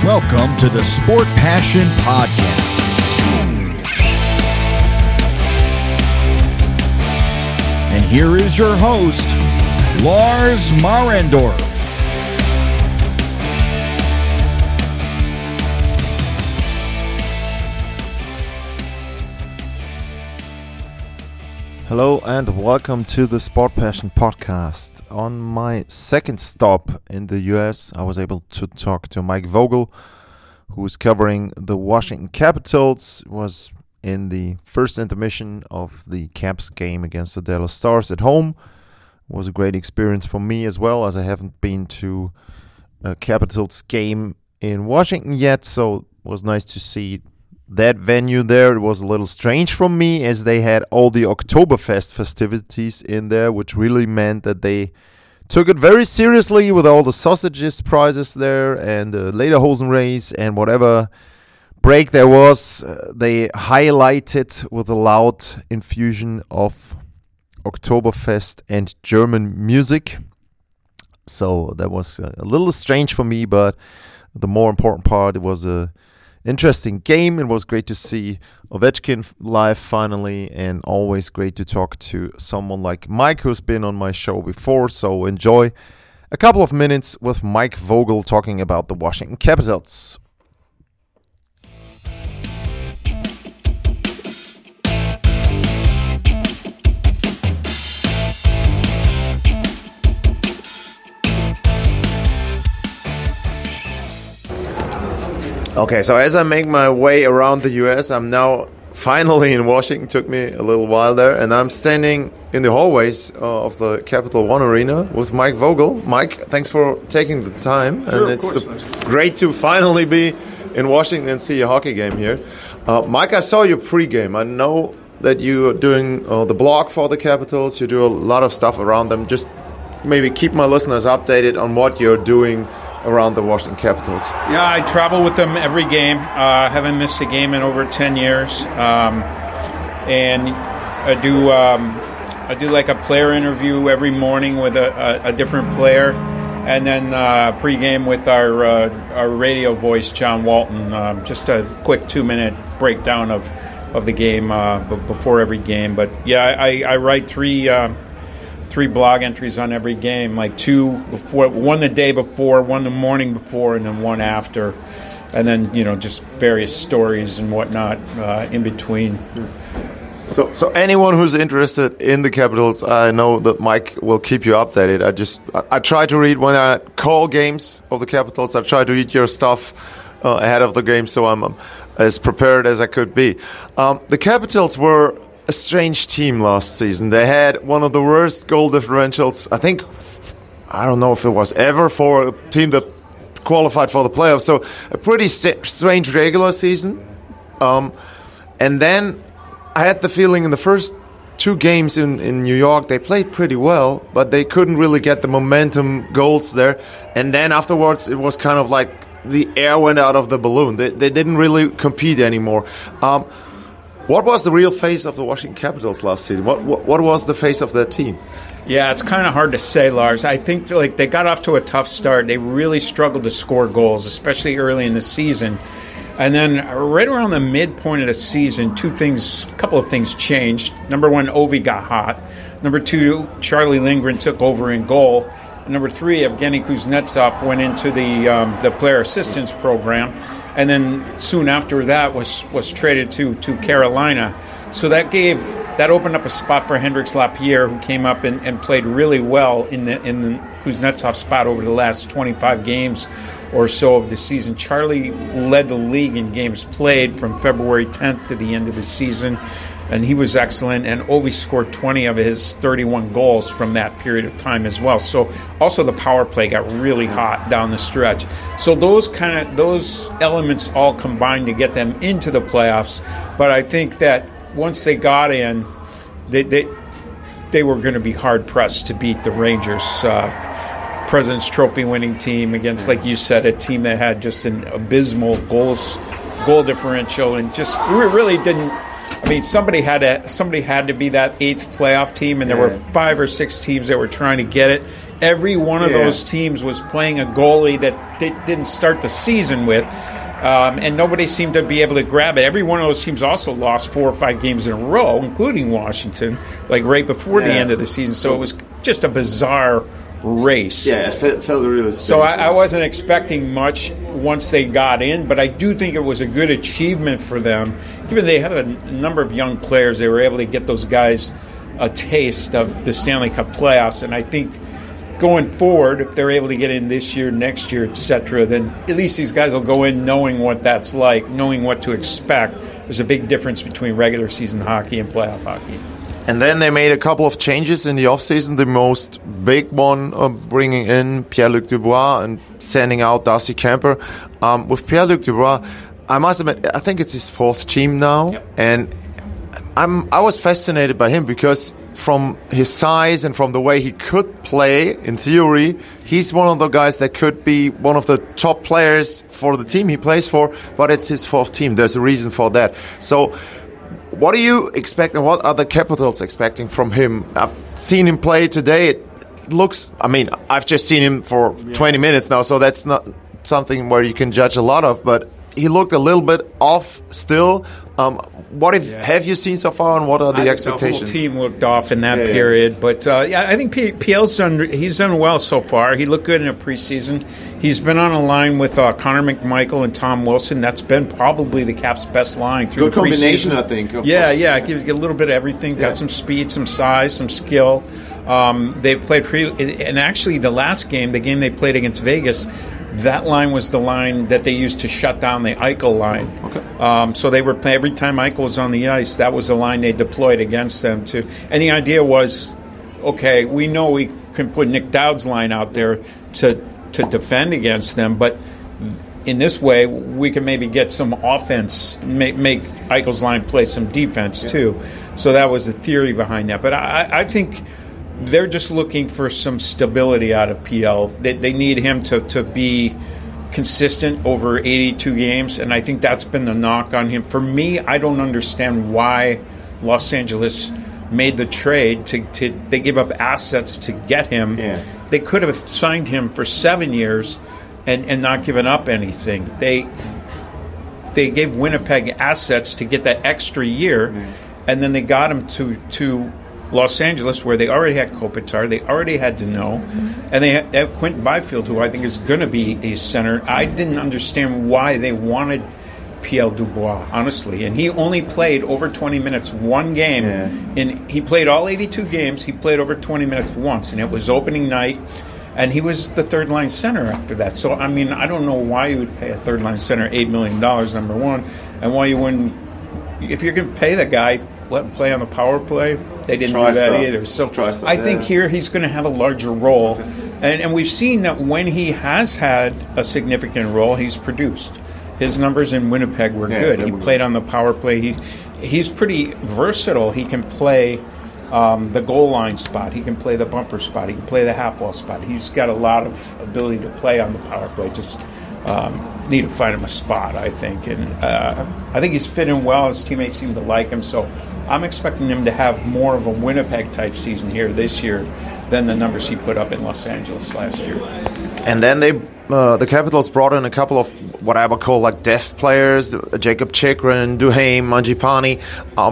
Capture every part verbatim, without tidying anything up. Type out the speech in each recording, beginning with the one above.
Welcome to the Sport Passion Podcast. And here is your host, Lars Marendorf. Hello and welcome to the Sport Passion Podcast. On my second stop in the U S, I was able to talk to Mike Vogel, who is covering the Washington Capitals, was in the first intermission of the Caps game against the Dallas Stars at home. It was a great experience for me as well, as I haven't been to a Capitals game in Washington yet, so it was nice to see that venue there. It was a little strange for me as they had all the Oktoberfest festivities in there, which really meant that they took it very seriously with all the sausages prizes there and the Lederhosen race and whatever break there was. Uh, they highlighted with a loud infusion of Oktoberfest and German music. So that was a little strange for me, but the more important part, it was a interesting game. It was great to see Ovechkin live finally, and always great to talk to someone like Mike, who's been on my show before. So enjoy a couple of minutes with Mike Vogel talking about the Washington Capitals. Okay, so as I make my way around the U S, I'm now finally in Washington. Took me a little while there, and I'm standing in the hallways uh, of the Capital One Arena with Mike Vogel. Mike, thanks for taking the time, sure, and it's course, uh, great to finally be in Washington and see a hockey game here. Uh, Mike, I saw your pregame. I know that you're doing uh, the blog for the Capitals. You do a lot of stuff around them. Just maybe keep my listeners updated on what you're doing around the Washington Capitals. Yeah, I travel with them every game. Uh, haven't missed a game in over ten years, um, and I do um, I do like a player interview every morning with a, a, a different player, and then uh, pregame with our uh, our radio voice, John Walton. Um, just a quick two minute breakdown of of the game uh, b- before every game. But yeah, I, I write three. Uh, Three blog entries on every game, like two before, one the day before, one the morning before, and then one after, and then you know just various stories and whatnot uh, in between. So, so anyone who's interested in the Capitals, I know that Mike will keep you updated. I just I, I try to read when I call games of the Capitals. I try to read your stuff uh, ahead of the game, so I'm um, as prepared as I could be. Um, the Capitals were a strange team last season. They had one of the worst goal differentials, I think, I don't know if it was ever, for a team that qualified for the playoffs. So a pretty st- strange regular season. Um, and then I had the feeling in the first two games in, in New York, they played pretty well, but they couldn't really get the momentum goals there. And then afterwards, it was kind of like the air went out of the balloon. They, they didn't really compete anymore. Um, What was the real face of the Washington Capitals last season? What what, what was the face of that team? Yeah, it's kind of hard to say, Lars. I think like they got off to a tough start. They really struggled to score goals, especially early in the season. And then right around the midpoint of the season, two things, a couple of things changed. Number one, Ovi got hot. Number two, Charlie Lindgren took over in goal. And number three, Evgeny Kuznetsov went into the um, the player assistance program, and then soon after that was was traded to to Carolina. So that gave that opened up a spot for Hendrix Lapierre, who came up and, and played really well in the in the Kuznetsov spot over the last twenty-five games or so of the season. Charlie led the league in games played from February tenth to the end of the season, and he was excellent. And Ovi scored twenty of his thirty-one goals from that period of time as well. So also the power play got really hot down the stretch. So those kind of those elements all combined to get them into the playoffs. But I think that once they got in, they they, they were going to be hard pressed to beat the Rangers. Uh, President's Trophy winning team against, like you said, a team that had just an abysmal goals goal differential and just we really didn't. I mean, somebody had to somebody had to be that eighth playoff team, and there yeah. were five or six teams that were trying to get it. every one of Yeah. those teams was playing a goalie that they didn't start the season with. Um, and nobody seemed to be able to grab it. Every one of those teams also lost four or five games in a row, including Washington, like right before the Yeah. end of the season. So it was just a bizarre race. Yeah, it felt, felt really So I, I wasn't expecting much once they got in, but I do think it was a good achievement for them. Given they have a n- number of young players, they were able to get those guys a taste of the Stanley Cup playoffs. And I think going forward, if they're able to get in this year, next year, et cetera, then at least these guys will go in knowing what that's like, knowing what to expect. There's a big difference between regular season hockey and playoff hockey. And then they made a couple of changes in the offseason. The most big one, uh, bringing in Pierre-Luc Dubois and sending out Darcy Kemper. Um, with Pierre-Luc Dubois, I must admit, I think it's his fourth team now. Yep. And I'm, I was fascinated by him because from his size and from the way he could play, in theory, he's one of the guys that could be one of the top players for the team he plays for, but it's his fourth team. There's a reason for that. So what do you expect and what are the Capitals expecting from him? I've seen him play today. It looks, I mean, I've just seen him for twenty minutes now, so that's not something where you can judge a lot of, but he looked a little bit off still. Um, what if, Yeah. have you seen so far, and what are the I think expectations? The whole team looked off in that Yeah, yeah. period, but uh, yeah, I think P- PL's done. He's done well so far. He looked good in the preseason. He's been on a line with uh, Connor McMichael and Tom Wilson. That's been probably the Caps' best line through Good the preseason. combination, I think. of- Yeah, yeah, it gives you a little bit of everything. Yeah. Got some speed, some size, some skill. Um, they've played pretty, and actually the last game, the game they played against Vegas, that line was the line that they used to shut down the Eichel line. Okay. Um, so they were play, every time Eichel was on the ice, that was the line they deployed against them too. And the idea was, okay, we know we can put Nick Dowd's line out there to to defend against them, but in this way, we can maybe get some offense, make, make Eichel's line play some defense too. So that was the theory behind that. But I, I think they're just looking for some stability out of P L. They, they need him to, to be consistent over eighty-two games, and I think that's been the knock on him. For me, I don't understand why Los Angeles made the trade. To, to They gave up assets to get him. Yeah. They could have signed him for seven years and, and not given up anything. They they gave Winnipeg assets to get that extra year, mm. and then they got him to to Los Angeles, where they already had Kopitar, they already had Deneau, mm-hmm. and they have Quentin Byfield, who I think is going to be a center. I didn't understand why they wanted Pierre Dubois, honestly, and he only played over twenty minutes one game. Yeah. And he played all eighty-two games. He played over twenty minutes once, and it was opening night. And he was the third line center after that. So, I mean, I don't know why you would pay a third line center eight million dollars, number one, and why you wouldn't, if you're going to pay the guy, let him play on the power play. They didn't Try do that stuff. either. So Try stuff, I think yeah. here he's going to have a larger role. And, and we've seen that when he has had a significant role, he's produced. His numbers in Winnipeg were Yeah, good. they He were played good. on the power play. He, he's pretty versatile. He can play um, the goal line spot. He can play the bumper spot. He can play the half wall spot. He's got a lot of ability to play on the power play. Just um, need to find him a spot, I think. And uh, I think he's fitting well. His teammates seem to like him. So I'm expecting him to have more of a Winnipeg-type season here this year than the numbers he put up in Los Angeles last year. And then they, uh, the Capitals brought in a couple of what I would call like depth players, Jacob Chikrin, Duhaime, Mangiapane. Um,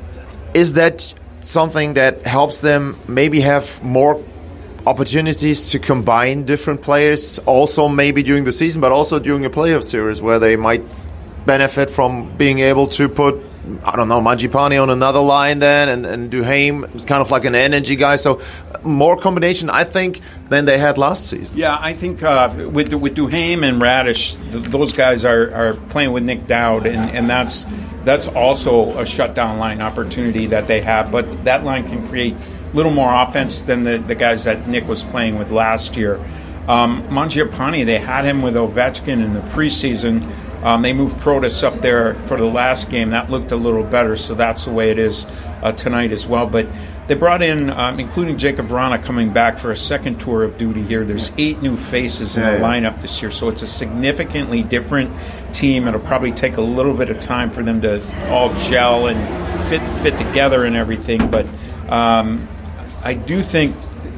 is that something that helps them maybe have more opportunities to combine different players, also maybe during the season, but also during a playoff series where they might benefit from being able to put, I don't know, Mangiapane on another line then, and, and Duhaime is kind of like an energy guy. So more combination, I think, than they had last season. Yeah, I think uh, with with Duhaime and Radish, th- those guys are, are playing with Nick Dowd, and, and that's that's also a shutdown line opportunity that they have. But that line can create a little more offense than the, the guys that Nick was playing with last year. Um, Mangiapane, they had him with Ovechkin in the preseason. Um, they moved Protas up there for the last game. That looked a little better, so that's the way it is uh, tonight as well. But they brought in, um, including Jacob Vrana coming back for a second tour of duty here. There's eight new faces in Yeah, the yeah. lineup this year, so it's a significantly different team. It'll probably take a little bit of time for them to all gel and fit fit together and everything. But um, I do think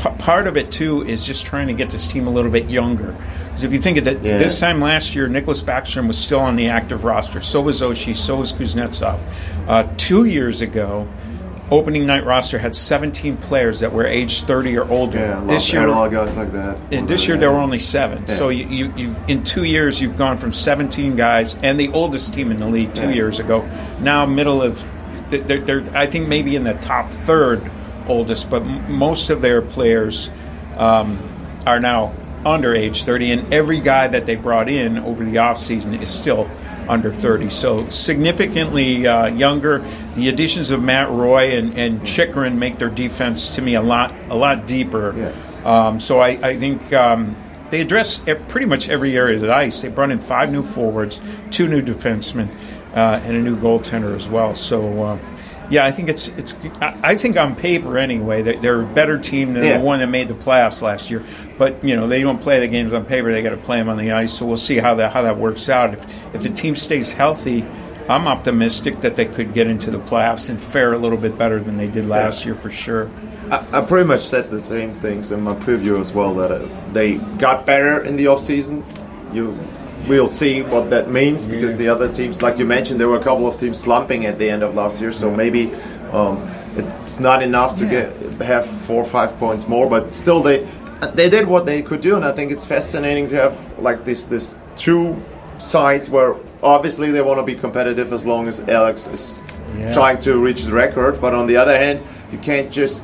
p- part of it too is just trying to get this team a little bit younger. Because if you think of it, Yeah. this time last year, Nicholas Backstrom was still on the active roster. So was Oshie. So was Kuznetsov. Uh, two years ago, opening night roster had seventeen players that were age thirty or older. Yeah, this year, a lot of guys like that. and this year there were only seven. Yeah. So you, you, you, in two years, you've gone from seventeen guys, and the oldest team in the league two Yeah. years ago, now middle of, they're, they're, I think maybe in the top third oldest, but m- most of their players um, are now under age thirty, and every guy that they brought in over the offseason is still under thirty, so significantly uh, younger. The additions of Matt Roy and, and Chychrun make their defense to me a lot a lot deeper. Yeah. Um, so I, I think um, they address e- pretty much every area of the ice. They brought in five new forwards, two new defensemen, uh, and a new goaltender as well. So uh, yeah, I think it's it's. I, I think on paper anyway, they, they're a better team than Yeah. the one that made the playoffs last year. But you know they don't play the games on paper; they got to play them on the ice. So we'll see how that how that works out. If if the team stays healthy, I'm optimistic that they could get into the playoffs and fare a little bit better than they did last year for sure. I, I pretty much said the same things in my preview as well, that uh, they got better in the offseason. You We'll see what that means, because Yeah. the other teams, like you mentioned, there were a couple of teams slumping at the end of last year, so maybe um, it's not enough to Yeah. get have four or five points more, but still they they did what they could do, and I think it's fascinating to have like this this two sides where obviously they want to be competitive as long as Alex is Yeah. trying to reach the record, but on the other hand, you can't just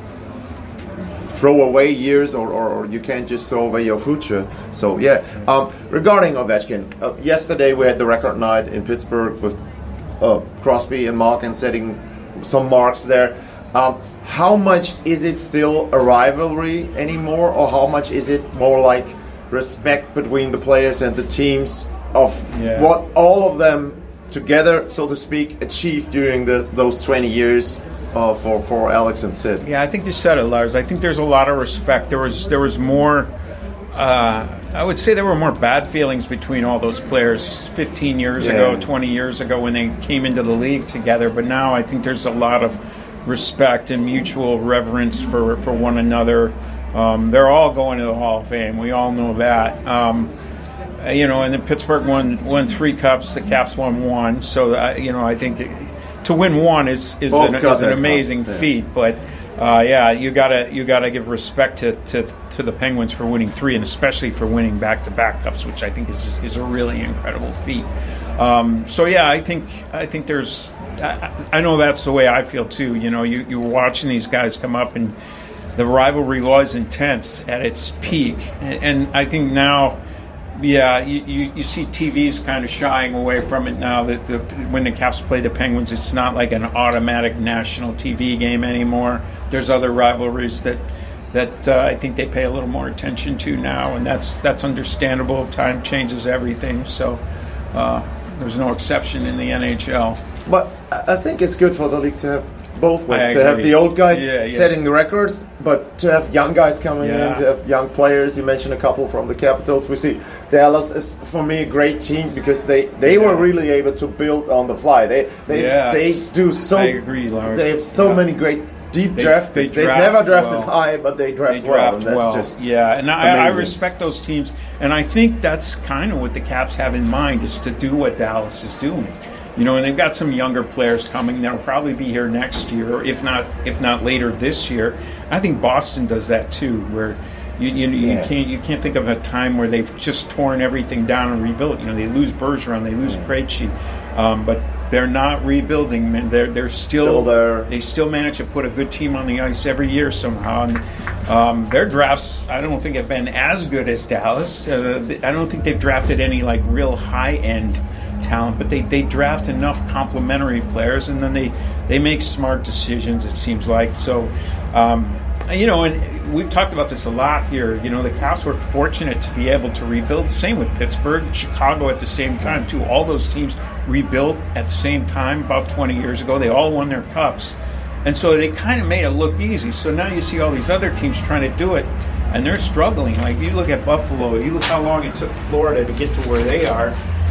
throw away years, or, or, or you can't just throw away your future. So yeah, um, regarding Ovechkin, uh, yesterday we had the record night in Pittsburgh with uh, Crosby and Malkin setting some marks there. Um, how much is it still a rivalry anymore, or how much is it more like respect between the players and the teams of Yeah. what all of them together, so to speak, achieved during the, those twenty years uh, for, for Alex and Sid? Yeah, I think you said it, Lars. I think there's a lot of respect. There was there was more. Uh, I would say there were more bad feelings between all those players fifteen years Yeah. ago, twenty years ago when they came into the league together. But now I think there's a lot of respect and mutual reverence for, for one another. Um, they're all going to the Hall of Fame. We all know that. Um, you know, and then Pittsburgh won won three cups. The Caps won one. So uh, you know, I think it, to win one is is Both an, got is an that amazing cup, yeah. feat. But uh, yeah, you gotta you gotta give respect to, to, to the Penguins for winning three, and especially for winning back to back cups, which I think is is a really incredible feat. Um, so yeah, I think I think there's I, I know that's the way I feel too. You know, you you're watching these guys come up, and the rivalry was intense at its peak, and, and I think now. Yeah, you, you, you see T Vs kind of shying away from it now. That the, when the Caps play the Penguins, it's not like an automatic national T V game anymore. There's other rivalries that that uh, I think they pay a little more attention to now, and that's that's understandable. Time changes everything, so uh, there's no exception in the N H L. But I I think it's good for the league to have both ways. I To have agree. the old guys Yeah, yeah. setting the records, but to have young guys coming Yeah. in, to have young players. You mentioned a couple from the Capitals. We see Dallas is, for me, a great team because they, they were Yeah. really able to build on the fly. They they Yes. they do so. I agree, Lars. They have so Yeah. many great deep They- draft they picks. They've draft never drafted well. high, but they draft They well. draft And that's well, just yeah, and I, I amazing. respect those teams, and I think that's kind of what the Caps have in mind, is to do what Dallas is doing. You know, and they've got some younger players coming that'll probably be here next year, or if not, if not later this year. I think Boston does that too, where you you, you Yeah. can't you can't think of a time where they've just torn everything down and rebuilt. You know, they lose Bergeron, they lose Krejci, um, but they're not rebuilding. Man, they're they're still, Still there. They still manage to put a good team on the ice every year somehow. And, um, their drafts, I don't think have been as good as Dallas. Uh, I don't think they've drafted any like real high end talent, but they, they draft enough complementary players, and then they, they make smart decisions, it seems like. So, um, you know, and we've talked about this a lot here. You know, the Caps were fortunate to be able to rebuild. Same with Pittsburgh, Chicago at the same time, too. All those teams rebuilt at the same time about twenty years ago. They all won their cups. And so they kind of made it look easy. So now you see all these other teams trying to do it, and they're struggling. Like, you look at Buffalo, you look how long it took Florida to get to where they are.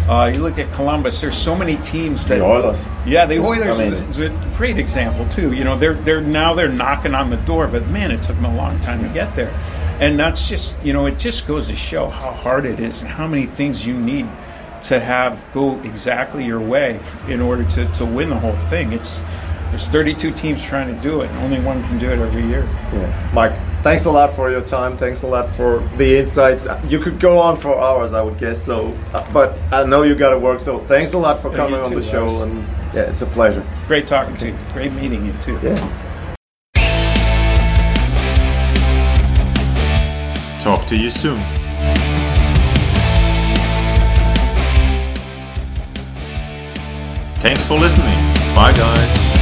Uh, you look at Columbus. There's so many teams that The Oilers. Yeah, the Oilers amazing. is a great example too. You know, they're they're now they're knocking on the door, but man, it took them a long time to get there. And that's just, you know, it just goes to show how hard it is and how many things you need to have go exactly your way in order to, to win the whole thing. It's there's thirty-two teams trying to do it, and only one can do it every year. Yeah, Mike, thanks a lot for your time. Thanks a lot for the insights. You could go on for hours, I would guess. So, uh, but I know you got to work. So, thanks a lot for Yeah, coming you on too, the show. Lars. And yeah, it's a pleasure. Great talking to you. Great meeting you too. Yeah. Talk to you soon. Thanks for listening. Bye, guys.